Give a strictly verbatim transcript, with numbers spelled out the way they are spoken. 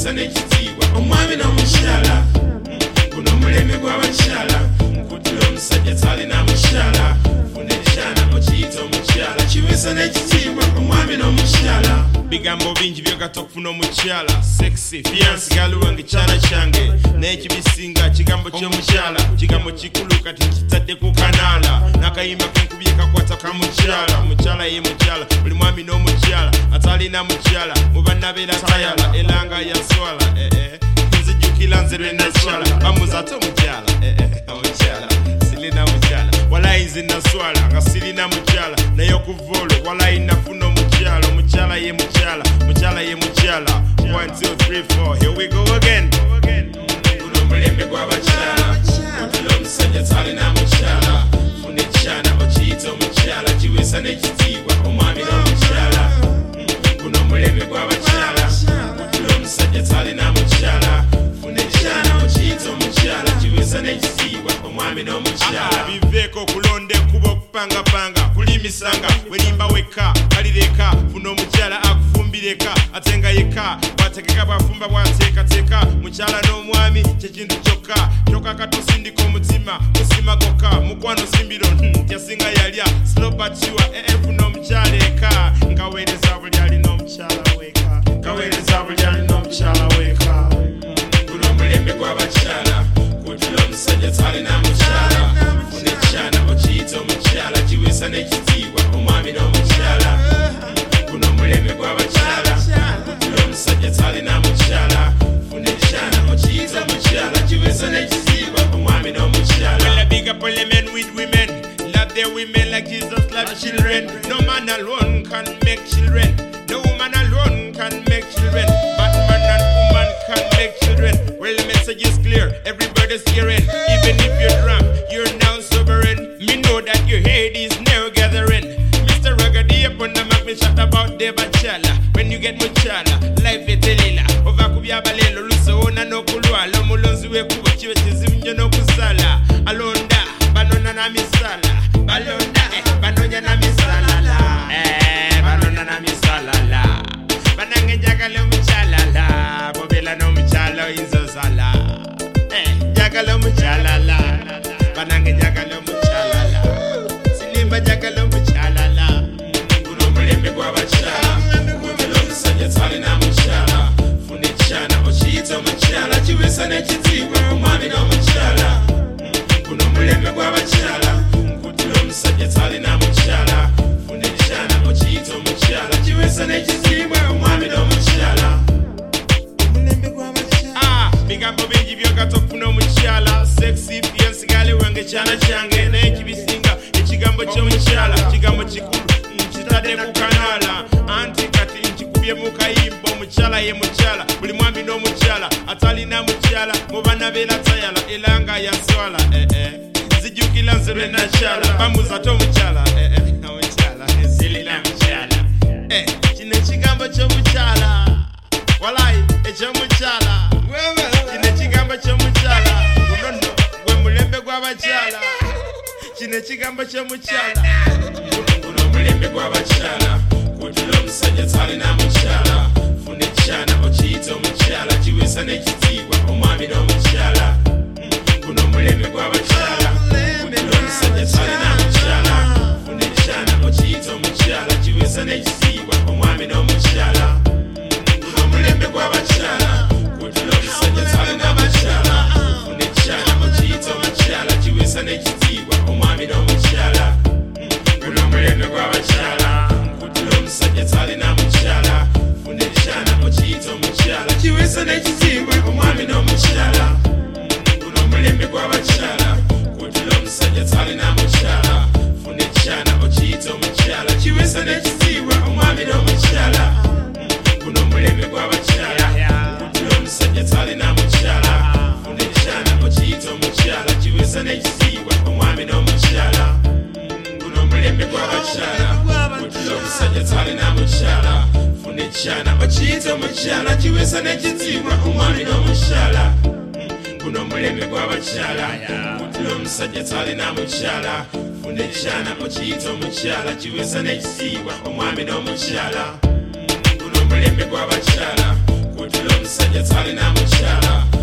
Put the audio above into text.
kiwesa n'ekitiibwa omwami n'omukyala guno mulembe gw'abakyala nkutira omusajja talina mukyala funa ekyana okiyita omukyala kiwesa n'ekitiibwa omwami n'omukyala bigambo bingi byogata okufuna omukyala sexy fiance galuwange kyala kyange n'ekibisinga kigambo ky'omukyala kigambo kikulu kati kitadde ku kanaala n'akayimba kenkubye kakwata ka mukyala mukyala ye mukyala buli mwami n'omukyala atalina mukyala mu bannabeera tayala elanga yaswala eh, eh. nzijukira nze lwe nakyala bamuza ate omukyala eh, eh. omukyala silina mukyala walayi nze naswala nga silina mukyala naye okuvolo walayi nafuna omukyala omukyala ye mukyala mukyala ye mukyala one two three four here we go again guno omulembe gw'abakyala otula omusajja talina mukyala funa ekyana okiyita omukyala kiwesa n'ekitiibwa omwami n'omukyala guno omulembe gw'abakyala otula omusajja talina mukyala funa ekyana okiyita omukyala kiwesa n'ekitiibwa omwami n'omukyala biveeko okulonda ekkuba okupangapanga kulimisanga werimba wekka kalireka funa omukyala akufumbireka ate nga yekka bwategeka bwafumba bwateekateeka mukyala n'omwami kyekintu kyokka kyokka katosindika omutima musima gokka mukwano simbiro tyasinga yalya slobatiwa ee funa omukyala eka nkaweereza buli alina omukyala weka nkaweereza buli alina omukyala weka guno omulembe gw'abakyala kutula omusajja talina mukyala funa ekyana okiyita omukyala kiwesa n'ekitiibwa omwami n'omukyala guno omulembe gw'abakyala kutula omusajja talina mukyala funa ekyana okiyita omukyala kiwesa n'ekitiibwa omwami n'omukyala. Well, I big up all the men with women, love their women like Jesus loved children. No man alone can make children, no woman alone can make children, but man and woman can make children. Well, the message is clear, everybody's hearing. Even if you're drunk, you're now sovereign. Me know that your head is now gathering. Mister Ragadi upon the map, me chat about the bachelor. When you get muchala, life etelila. Over kubya balelo, luso ona no kulwa. Lomulonzi we kubo chiwe chizimnyo no kusala. Alonda, banona na misala. Balonda, eh, banonya na misala la. Eh, banona na misala la. Banange jagale muchala la. Bobela no muchala inzozala. Eh, jagale muchala la. Banange jagale muchala la. Silimba jagale muchala la. Guno mulembe gw'abakyala. Kutula omusajja talina mukyala. Funa ekyana okiyita omukyala kiwesa n'ekitiibwa omwami n'omukyala. Guno omulembe gw'abakyala. Kutula omusajja talina mukyala. Funa ekyana okiyita omukyala kiwesa n'ekitiibwa omwami n'omukyala. Omulembe gw'abakyala. Ah, bigambo bingi byogata okufuna omukyala. Sexy fiance galuwange kyala kyange n'ekibisinga ekigambo ky'omukyala kigambo kikulu kitadde ku kanaala anti kati nkikubye mu kayimba omukyala ye mukyala buli mwami n'omukyala atalina mukyala mu bannabeera tayala era nga yaswala eh, eh. nzijukira nze lwe nakyala bamuza ate omukyala eh, eh. omukyala ezilina mukyala eh, kino ekigambo ky'omukyala walayi eky'omukyala kino ekigambo ky'omukyala gunono gwe mulembe gw'abakyala kino ekigambo ky'omukyala guno omulembe gw'abakyala kutula omusajja talina mukyala funa ekyana okiyita omukyala kiwesa n'ekitiibwa omwami n'omukyala guno omulembe gw'abakyala kutula omusajja talina mukyala funa ekyana okiyita omukyala kiwesa n'ekitiibwa omwami n'omukyala guno omulembe gw'abakyala kutula omusajja talina mukyala funa ekyana okiyita omukyala kiwesa n'ekitiibwa omwami n'omukyala guno omulembe gw'abakyala kutula omusajja talina mukyala funa ekyana okiyita omukyala kiwesa n'ekitiibwa omwami n'omukyala guno omulembe gw'abakyala kutula omusajja talina mukyala funa ekyana okiyita omukyala kiwesa n'ekitiibwa omwami n'omukyala guno omulembe gw'abakyala kutula omusajja talina mukyala funa ekyana okiyita omukyala kiwesa n'ekitiibwa omwami n'omukyala guno omulembe gw'abakyala kutula omusajja talina mukyala funa ekyana okiyita omukyala kiwesa n'ekitiibwa omwami n'omukyala guno omulembe gw'abakyala kutula omusajja talina mukyala funa ekyana okiyita omukyala kiwesa n'ekitiibwa omwami n'omukyala guno omulembe gw'abakyala kutula nkutira omusajja talina mukyala